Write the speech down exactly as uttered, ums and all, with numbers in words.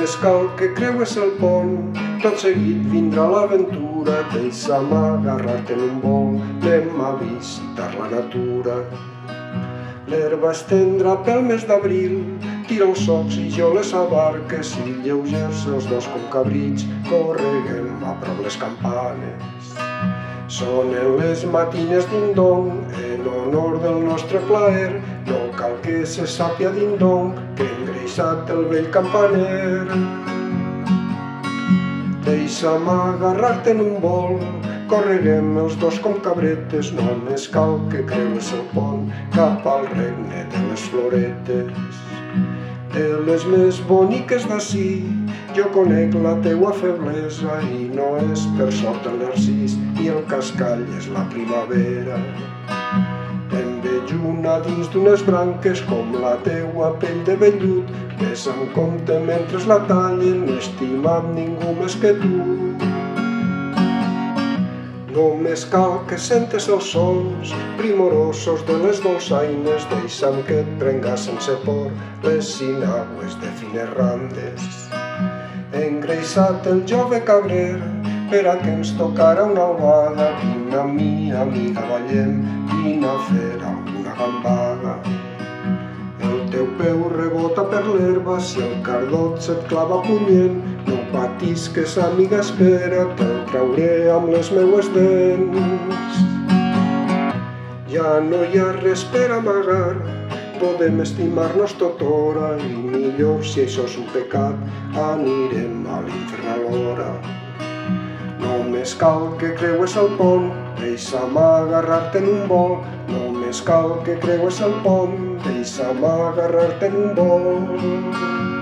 Només cal que creues el pont, tot seguit vindrà l'aventura. Deixa'm agarrar-te en un vol, anem a visitar la natura. L'herba es tendrà pel mes d'abril, tira els socs i jo les abarques, i lleugers els dos com cabrits, correguem a prop les campanes. Sonen les matines ding-dong, en honor del nostre plaer, no cal que se sàpia ding-dong, que hem engreixat el vell campaner. Deixa'm agarrar-te en un vol, correguem els dos com cabretes, només cal que creues el pont cap al regne de les floretes. De les més boniques d'ací, jo conec la teua feblesa, i no és per sort el narcís i el cascall és la primavera. Em veig una dins d'unes branques com la teua pell de vellut, ves amb compte mentre la tallen, no he estimat ningú més que tu. Només cal que sentes els sons primorosos de les dolçaines, deixa'm que et prenga sense por les sinagües de fines randes. He engreixat el jove cabrer per a que ens tocara una albada, vine a mi, amiga, ballem, vine a fer amb una gambada. El teu peu rebota per l'herba, si el cardot se't clava punyent, no patisques, amiga, espera, te'l trauré amb les meues dents. Ja no hi ha res per amagar, podem estimar-nos tothora, i millor, si això és un pecat, anirem a l'infern alhora. Només cal que creues el pont, deixa'm agarrar-te en un vol, només cal que creues el pont, deixa'm agarrar-te en un vol.